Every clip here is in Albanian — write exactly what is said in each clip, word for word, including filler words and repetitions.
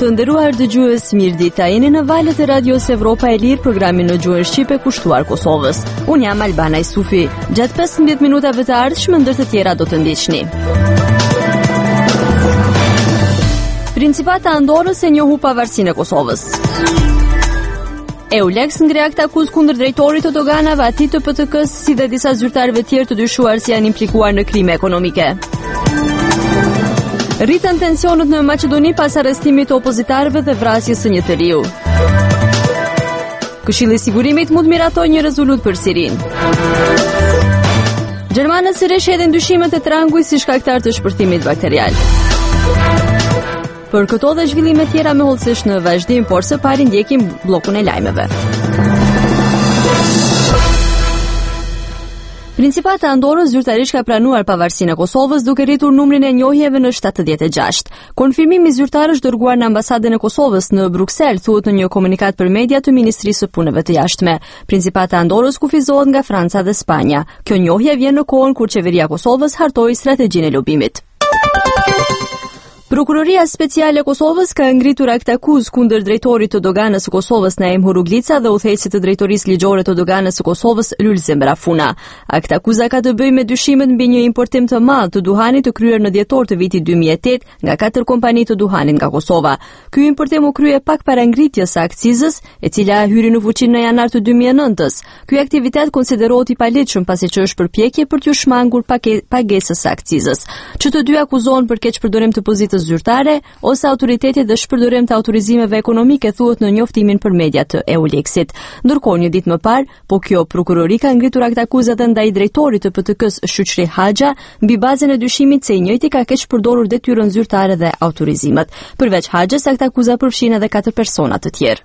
Të nderuar dëgjues, mirëdita. Jeni në valët e Radios Evropa e Lirë, programin në gjuhën shqipe kushtuar Kosovës. Unë jam Albana Isufi. Gjatë pesëmbëdhjetë minutave të ardhshme, ndër të tjera do të ndiqni. Principata e Andorrës e njohu pavarësinë e Kosovës. Eulex ngre akt akuzë kundër drejtorit të doganave, atij të P T K-s, si dhe disa zyrtarëve tjerë të dyshuar se janë implikuar në krime ekonomike. Rritën tensionët në Maqedoni pas arrestimit të opozitarëve dhe vrasjes së një të riu. Këshilli i Sigurimit mund miratojë një rezolutë për Sirinë. Gjermanët sërish hedhin dyshimet e Trangujt si shkaktar të shpërthimit bakterial. Për këto dhe zhvillime tjera me hollësisht në vazhdim, por së pari ndjekim bllokun e lajmeve. Principata e Andorrës zyrtarisht ka pranuar pavarësinë e Kosovës duke rritur numrin e njohjeve në shtatëdhjetë e gjashtë. Konfirmimi zyrtar është dërguar në ambasadën e Kosovës në Bruksel, thuhet në një komunikat për media të Ministrisë së Punëve të Jashtme. Principata e Andorrës kufizohet nga Franca dhe Spanja. Kjo njohje vjen në kohën kur qeveria e Kosovës hartoi strategjinë e lobimit. Prokuroria Speciale e Kosovës ka ngritur akt akuzë kundër drejtorit të doganës së Kosovës Naim Huruglica dhe udhëheqësit të drejtorisë ligjore të doganës së Kosovës Lulzim Rafuna. Akt akuza ka të bëjë me dyshimet mbi një importim të madh të duhanit të kryer në dhjetor të vitit dy mijë e tetë nga katër kompani të duhanit nga Kosova. Ky importim u krye pak para ngritjes së akcizës, e cila hyri në fuqi në janar të dy mijë e nëntës. Ky aktivitet konsiderohet i paligjshëm pasi që është përpjekje për t'u shmangur pagesës së akcizës. Që të dy akuzohen për keqpërdorim të pozitës zyrtare ose autoritetit dhe shpërdorim të autorizimeve ekonomike, thuhet në njoftimin për media të Eulexit. Ndërkohë, një ditë më parë, po kjo prokurori ka ngritur akt akuzë edhe ndaj drejtorit të P T K-s Shuçri Haxha mbi bazën e dyshimit se i njëjti ka keqpërdorur detyrën zyrtare dhe autorizimet. Përveç Haxhës, akt akuza përfshin edhe katër persona të tjerë.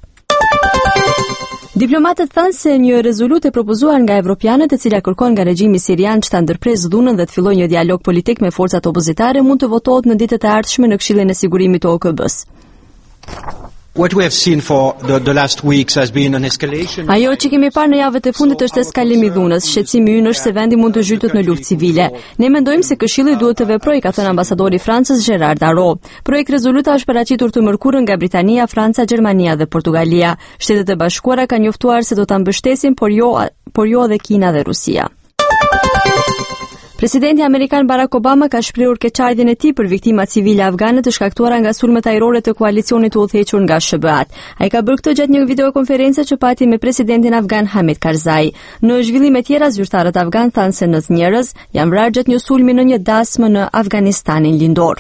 Diplomatët thanë se një rezolutë e propozuar nga evropianët, e cila kërkon nga regjimi sirian që ta ndërpresë dhunën dhe të fillojë një dialog politik me forcat opozitare, mund të votohet në ditët e ardhshme në Këshillin e Sigurimit të O K B-s. What we have seen for the, the last weeks has been an escalation. Ajo që kemi parë në javët e fundit është eskalim i dhunës. Shqetësimi ynë është se vendi mund të zhytet në luftë civile. Ne mendojmë se Këshilli duhet të veprojë, ka thënë ambasadori i Francës Gerard Darrot. Projekt rezoluta është paraqitur të mërkurën nga Britania, Franca, Gjermania dhe Portugalia. Shtetet e Bashkuara kanë njoftuar se do ta mbështesin, por jo por jo edhe Kina dhe Rusia. Presidenti amerikan Barack Obama ka shprehur keqardhjen e tij për viktimat civile afgane të shkaktuara nga sulmet ajrore të koalicionit të udhëhequr nga S B A-t. Ai ka bërë këtë gjatë një videokonferencë që pati me presidentin afgan Hamid Karzai. Në zhvillime tjera, zyrtarët afgan thanë se nëntë njerëz janë vrarë gjatë një sulmi në një dasmë në Afganistanin lindor.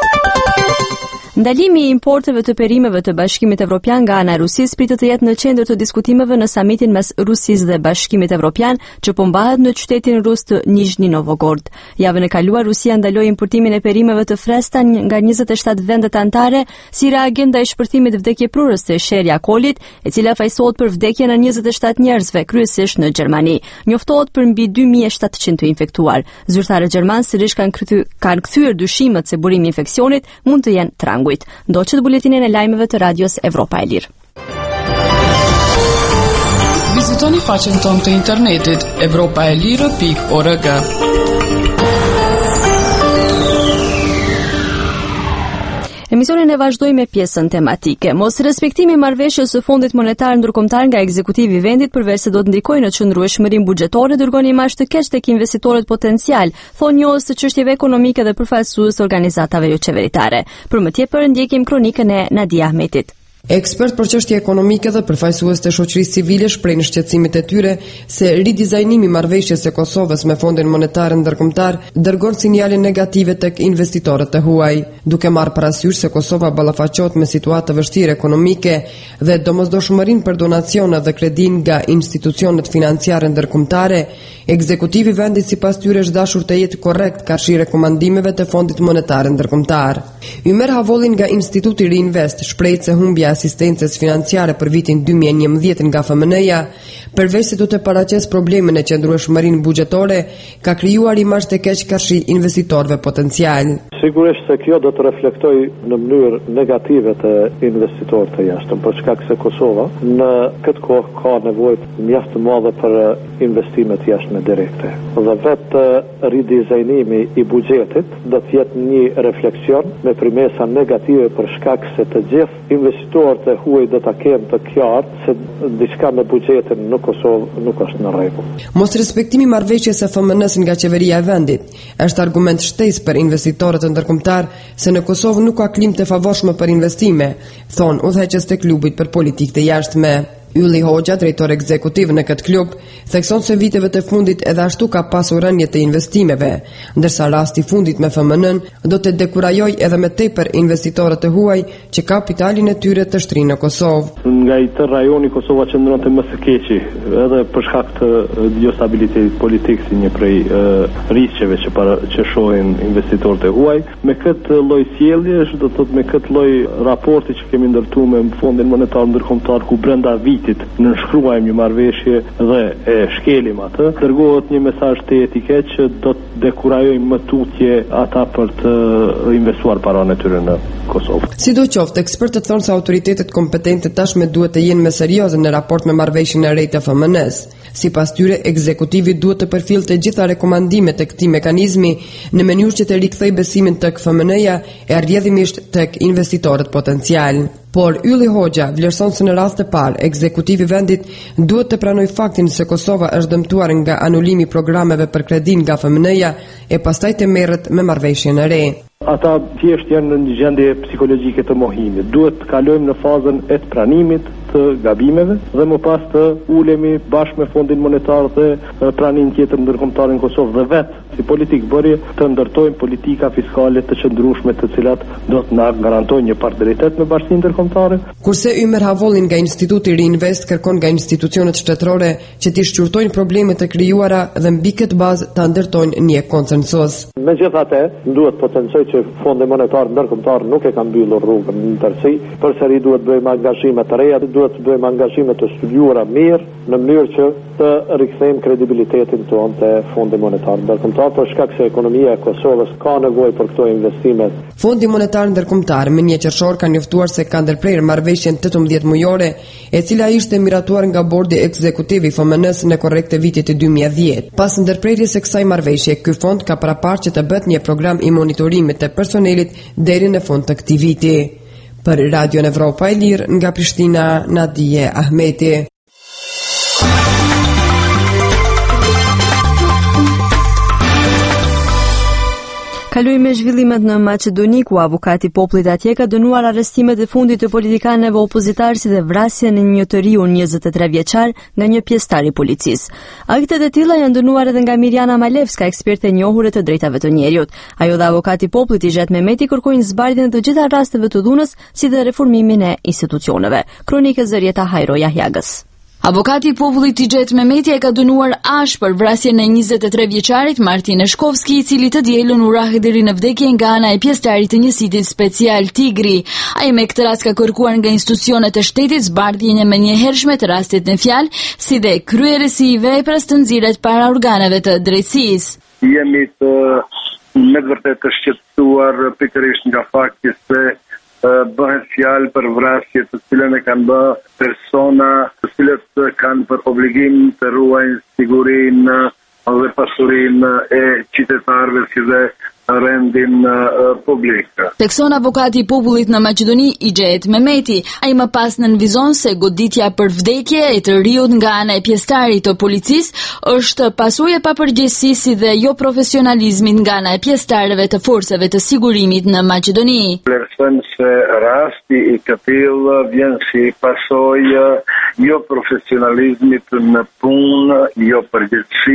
Ndalimi i importeve të perimeve të Bashkimit Evropian nga ana e Rusisë pritet të jetë në qendër të diskutimeve në samitin mes Rusisë dhe Bashkimit Evropian që po mbahet në qytetin rus të Nizhni Novgorod. Javën e kaluar Rusia ndaloi importimin e perimeve të freskëta nga njëzet e shtatë vendet anëtare si reagim ndaj shpërthimit vdekjeprurës të Sherja Kolit, e cila fajsohet për vdekjen e njëzet e shtatë njerëzve, kryesisht në Gjermani. Njoftohet për mbi dy mijë e shtatëqind të infektuar. Zyrtarët gjermanë sërish kanë kthyer kanë kthyer dyshimet se burimi i infeksionit mund të jenë Trangujt. Ndoqët buletinin e lajmeve të Radios Evropa e Lirë. Vizitoni faqen tonë të internetit evropa e lirë pikë org. Emisionin e vazhdojmë me pjesën tematike. Mos respektimi i marrëveshjes së Fondit Monetar Ndërkombëtar nga ekzekutivi i vendit përveç se do të ndikojë në çndrueshmërinë buxhetore, dërgon imazh të keq tek investitorët potencial, thonë njohës të çështjeve ekonomike dhe përfaqësues të organizatave jo qeveritare. Për më tepër ndjekim kronikën e Nadia Ahmetit. Ekspert për çështje ekonomike dhe përfaqësues të shoqërisë civile shprehin shqetësimet e tyre se ridizajnimi i marrëveshjes së Kosovës me Fondin Monetar Ndërkombëtar dërgon sinjale negative tek investitorët e huaj, duke marrë parasysh se Kosova ballafaqohet me situata vështirë ekonomike dhe domosdoshmërinë për donacione dhe kredin nga institucionet financiare ndërkombëtare. Ekzekutivi i vendit sipas tyre është dashur të jetë korrekt karshi rekomandimeve të Fondit Monetar Ndërkombëtar. Ymer Havolin nga Instituti Reinvest shpreh se humbja asistencës financiare për vitin dy mijë e njëmbëdhjetë nga F M N-ja, përveç se do të paraqes problemin e qëndrueshmërinë buxhetore, ka krijuar imazh të keq karshi investitorëve potencial. Sigurisht se kjo do të reflektoj në mënyrë negative të investitorëve të jashtëm, për shkak se Kosova në këtë kohë ka nevojë mjaft të madhe për investime të jashtme direkte. Dhe vetë ridizajnimi i buxhetit do të jetë një refleksion me premesa negative për shkak se të gjithë investitorët e huaj do ta kenë të qartë se diçka me buxhetin në Kosovë nuk është në rregull. Mos respektimi i marrëveshjes së F M N-s nga qeveria e vendit është argument shtesë për investitorët ndërkombëtar se në Kosovë nuk ka klimë të favorshme për investime, thon udhëheqës të klubit për politikë të jashtme. Ylli Hoxha, drejtor ekzekutiv në këtë klub, thekson se viteve të fundit edhe ashtu ka pasur rënje të investimeve, ndërsa rasti i fundit me F M N-n do të dekurajoj edhe më tepër investitorët e huaj që kapitalin e tyre të shtrinë në Kosovë. Nga i tërë rajoni Kosova qëndronte më së keqi, edhe për shkak të jo stabilitetit politik si një prej rrisqeve që para që shohin investitorët e huaj. Me këtë lloj sjelljesh, do të thotë me këtë lloj raporti që kemi ndërtuar me Fondin Monetar Ndërkombëtar ku brenda vitit në nshkruajmë një marrëveshje dhe e shkelim atë, dërgohet një mesazh të etiketë që do të dekurajojmë më tutje ata për të investuar paranë e tyre në Kosovë. Sidoqoftë, ekspertët thonë se autoritetet kompetente tashmë duhet të jenë më serioze në raport me marrëveshjen e re të F M N-s. Sipas tyre, ekzekutivi duhet të përfillte të gjitha rekomandimet e këtij mekanizmi në mënyrë që të rikthejë besimin tek F M N-ja e rrjedhimisht tek investitorët potencial. Por Ylli Hoxha vlerëson se në rast të parë, ekzekutivi i vendit duhet të pranojë faktin se Kosova është dëmtuar nga anulimi i programeve për kredi nga F M N-ja e pastaj të merret me marrëveshjen e re. Ata thjesht janë në një gjendje psikologjike të mohimit. Duhet të kalojmë në fazën e të pranimit të gabimeve dhe më pas të ulemi bashkë me Fondin Monetar dhe pranimin tjetër ndërkombëtar në Kosovë dhe vetë si politikë bërje të ndërtojmë politika fiskale të qëndrueshme të cilat do të na garantojnë një partneritet me Bashkinë Ndërkombëtare. Kurse Ymer Havollin nga Instituti Reinvest kërkon nga institucionet shtetërore që të shqyrtojnë problemet e krijuara dhe mbi këtë bazë ta ndërtojnë një konsensus. Megjithatë, duhet potencoj që Fondi Monetar Ndërkombëtar nuk e ka mbyllur rrugën në tërësi, përsëri duhet bëjmë angazhime të reja, duhet të bëjmë angazhime të studiuara mirë në mënyrë që të rikthejmë kredibilitetin tonë te Fondi Monetar Ndërkombëtar për shkak se ekonomia e Kosovës ka nevojë për këto investime. Fondi Monetar Ndërkombëtar më një qershor ka njoftuar se ka ndërprerë marrëveshjen tetëmbëdhjetë mujore, e cila ishte miratuar nga bordi ekzekutiv i F M N-s në korrekt të vitit të dy mijë e dhjetë. Pas ndërprerjes së kësaj marrëveshje, ky fond ka paraparë që të bëhet një program i monitorimit të personelit deri në fund të këtij viti. Për Radio Evropa e Lirë nga Prishtina, Nadije Ahmeti. Kaloj me zhvillimet në Maqedoni, ku avokati i popullit atje ka dënuar arrestimet e fundit të politikanëve opozitar si dhe vrasjen e një të riu njëzet e tre vjeçar nga një pjesëtar i policisë. Aktet e tilla janë dënuar edhe nga Mirjana Malevska, eksperte e njohur e të drejtave të njerëzit. Ajo dhe avokati i popullit Ixhet Mehmeti kërkojnë zbardhjen e të gjitha rasteve të dhunës, si dhe reformimin e institucioneve. Kronikë Zërieta Hajro Jahjagës. Avokati i popullit Ixhet Mehmeti e ka dënuar ashpër për vrasjen e njëzet e tre vjeçarit Martin Eshkovski, i cili të dielën u rrahë deri në vdekje nga ana e pjesëtarit të njësitit special Tigri. Ai me këtë rast ka kërkuar nga institucionet e shtetit zbardhjen e menjëhershme të rastit në fjalë, si dhe kryerësi i veprës të nxirret para organeve të drejtësisë. Jemi të me të vërtetë të shqetësuar pikërisht nga fakti se bëhet fjalë për vrasje të cilën e kanë bë persona të cilët kanë për obligim të ruajnë sigurinë dhe pasurinë e qytetarëve si dhe rendin uh, publik. Tekson avokati i popullit në Maqedoni Ixhet Mehmeti, ai më pas nënvizon se goditja për vdekje e të riut nga ana e pjesëtarit të policisë është pasojë e papërgjegjësisë dhe jo profesionalizmit nga ana e pjesëtarëve të forcave të sigurimit në Maqedoni. Vlerësojmë se rasti i këtill vjen si pasojë jo profesionalizmit në punë, jo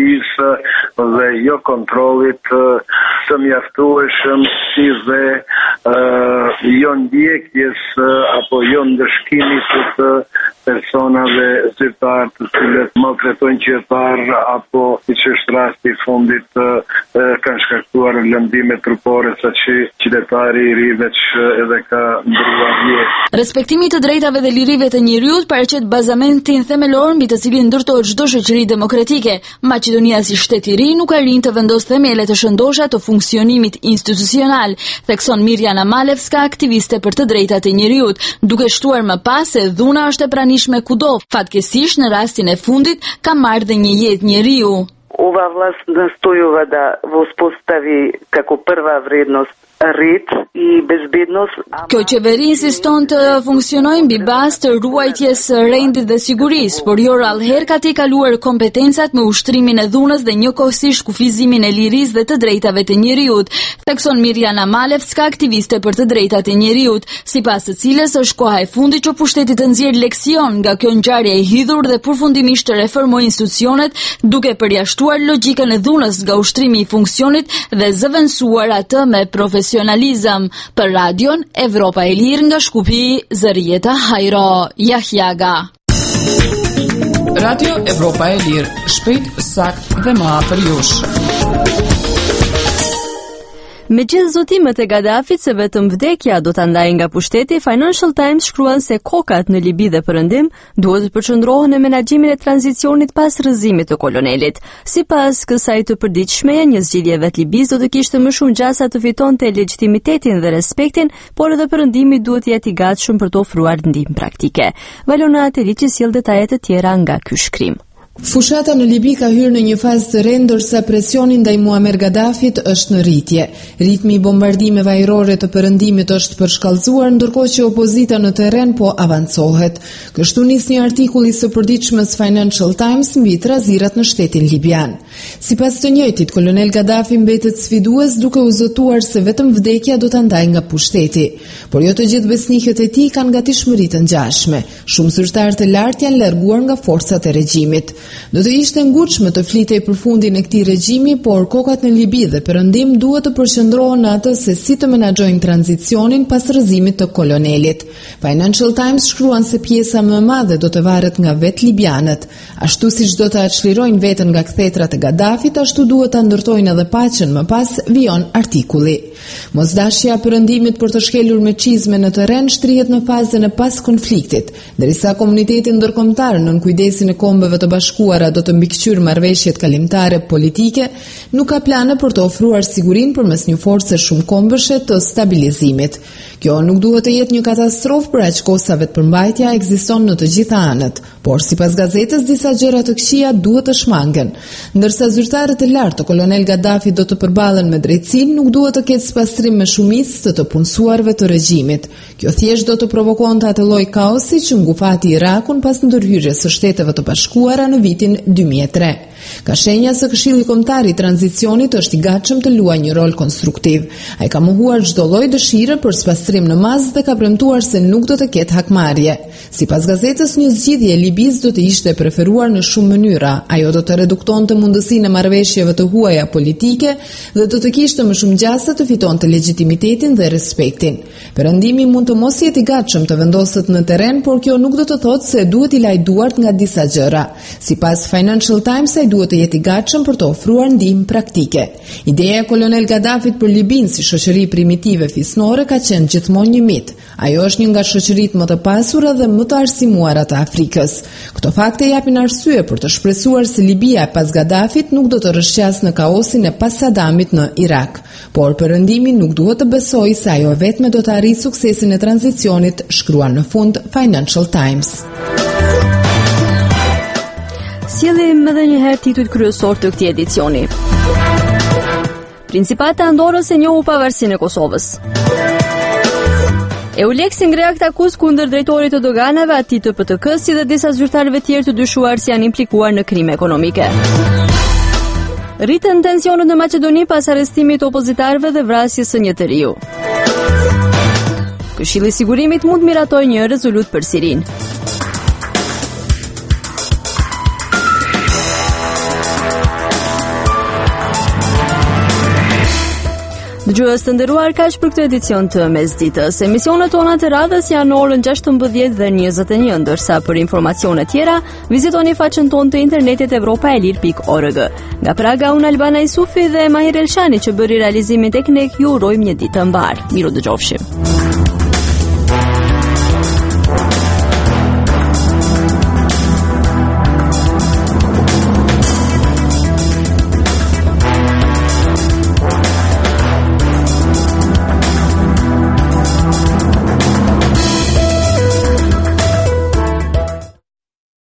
përgjegjësisë dhe jo kontrollit të mjaftueshëm si dhe uh, jo ndjekjes uh, apo jo ndëshkimit të personave zyrtar të cilët maltretojnë qytetar apo siç është rasti i fundit uh, uh, kanë shkaktuar lëndime trupore saqë qytetari i ri veç edhe ka ndryuar jetë. Respektimi të drejtave dhe lirive të njeriut paraqet bazamentin themelor mbi të cilin ndërtohet çdo shoqëri demokratike. Maqedonia si shtet i ri nuk arrin të vendosë themele të shëndosha të funksionimit institucional, thekson Mirjana Malevska, aktiviste për të drejtat e njeriut, duke shtuar më pas se dhuna është e pranishme kudo. Fatkeqësisht në rastin e fundit ka marrë dhe një jetë njeriu. Ova vlast nastoјува да воспостави како прва вредност rrit i bezbednost. Kjo qeveri insiston të funksionojë mbi bazë të ruajtjes së rendit dhe sigurisë, por jo rallëherë ka të kaluar kompetencat me ushtrimin e dhunës dhe njëkohësisht kufizimin e lirisë dhe të drejtave të njeriut, thekson Mirjana Malevska, aktiviste për të drejtat e njeriut, sipas të cilës është koha e fundit që pushteti të nxjerrë leksion nga kjo ngjarje e hidhur dhe përfundimisht të reformojë institucionet, duke përjashtuar logjikën e dhunës nga ushtrimi i funksionit dhe zëvendësuar atë me profesionalizëm. Për radion Evropa e Lirë nga Shkupi, Zërieta Hajro, Jahjaga. Radio Evropa e Lirë, shpejt, sakt dhe më afër jush. Me gjithë zotimet e Gaddafit se vetëm vdekja do ta ndajë nga pushteti, Financial Times shkruan se kokat në Libi dhe Perëndim duhet të përqendrohen në menaxhimin e tranzicionit pas rrëzimit të kolonelit. Sipas kësaj të përditshme, një zgjidhje vet Libis do të kishte më shumë gjasa të fitonte legitimitetin dhe respektin, por edhe Perëndimi duhet të jetë i gatshëm për të ofruar ndihmë praktike. Valona Ateliçi sjell detajet të tjera nga ky shkrim. Fushata në Libi ka hyrë në një fazë të re ndërsa presioni ndaj Muammar Gaddafit është në rritje. Ritmi i bombardimeve ajrore të Perëndimit është përshkallëzuar, ndërkohë që opozita në terren po avancohet. Kështu nis një artikull i së përditshmës Financial Times mbi trazirat në shtetin libian. Sipas të njëjtit, kolonel Gaddafi mbetet sfidues duke u zotuar se vetëm vdekja do ta ndajë nga pushteti. Por jo të gjithë besnikët e tij kanë gatishmëri të ngjashme. Shumë zyrtar të lartë janë larguar nga forcat e regjimit. Do të ishte ngutshme të flitej për fundin e këtij regjimi, por kokat në Libi dhe Perëndim duhet të përqendrohen në atë se si të menaxhojnë tranzicionin pas rrëzimit të kolonelit. Financial Times shkruan se pjesa më e madhe do të varet nga vetë libianët. Ashtu siç do të çlirojnë veten nga kthetrat e Gaddafit, ashtu duhet ta ndërtojnë edhe paqen më pas, vijon artikulli. Mosdashja e Perëndimit për të shkelur me çizme në terren shtrihet në fazën e pas konfliktit, ndërsa komuniteti ndërkombëtar nën kujdesin e kombeve të bashkuara do të mbikëqyr marrëveshjet kalimtare politike, nuk ka plane për të ofruar sigurinë përmes një force shumë kombëshe të stabilizimit. Kjo nuk duhet të jetë një katastrofë për aq kohë sa vetë përmbajtja ekziston në të gjitha anët, por sipas gazetës disa gjëra të këqija duhet të shmangen. Ndërsa zyrtarët e lartë të kolonel Gaddafit do të përballen me drejtësinë, nuk duhet të ketë spastrim me shumicë të të punësuarve të regjimit. Kjo thjesht do të provokonte atë lloj kaosi që ngufati Irakun pas ndërhyrjes së Shteteve të Bashkuara në vitin dy mijë e tre. Ka shenja se Këshilli Kombëtar i Tranzicionit është i gatshëm të luajë një rol konstruktiv. Ai ka mohuar çdo lloj dëshire për spastrim në mazë dhe ka premtuar se nuk do të ketë hakmarrje. Sipas gazetës, një zgjidhje e Libis do të ishte preferuar në shumë mënyra. Ajo do të reduktonte mundësinë e marrëveshjeve të huaja politike dhe do të kishte më shumë gjasa të fitonte legitimitetin dhe respektin. Perëndimi mund të mos jetë i gatshëm të vendoset në terren, por kjo nuk do të thotë se duhet i lajë duart nga disa gjëra. Sipas Financial Times, ai duhet të jetë i gatshëm për të ofruar ndihmë praktike. Ideja e kolonel Gaddafit për Libin si shoqëri primitive fisnore ka qenë gjithmonë një mit. Ajo është një nga shoqëritë më të pasura dhe më të arsimuara të Afrikës. Këto fakte japin arsye për të shpresuar se Libia pas Gaddafit nuk do të rrëshqas në kaosin e pas Sadamit në Irak. Por Perëndimi nuk duhet të besojë se ajo vetme do të arrijë suksesin e tranzicionit, shkruan në fund Financial Times. Sjellim edhe një herë titujt kryesor të këtij edicioni. Principati i Andorrës e njohu pavarësinë e Kosovës. Eulex ngre akt akuz kundër drejtorit të doganave, atij të P T K-s, si dhe disa zyrtarëve tjerë të dyshuar se janë implikuar në krime ekonomike. Rritën tensionet në Maqedoni pas arrestimit të opozitarëve dhe vrasjes së një të riu. Këshilli i Sigurimit mund miratojë një rezolut për Sirinë. Dëgjues të nderuar, kaq për këtë edicion të mesditës. Emisionet tona të radhës janë në orën gjashtëmbëdhjetë dhe njëzet e një, ndërsa për informacione tjera vizitoni faqen tonë të internetit evropaelir pikë org. Nga Praga, unë Albana Isufi dhe Mahir Elshani që bëri realizimin teknik, ju urojmë një ditë të mbar. Miru dëgjofshim.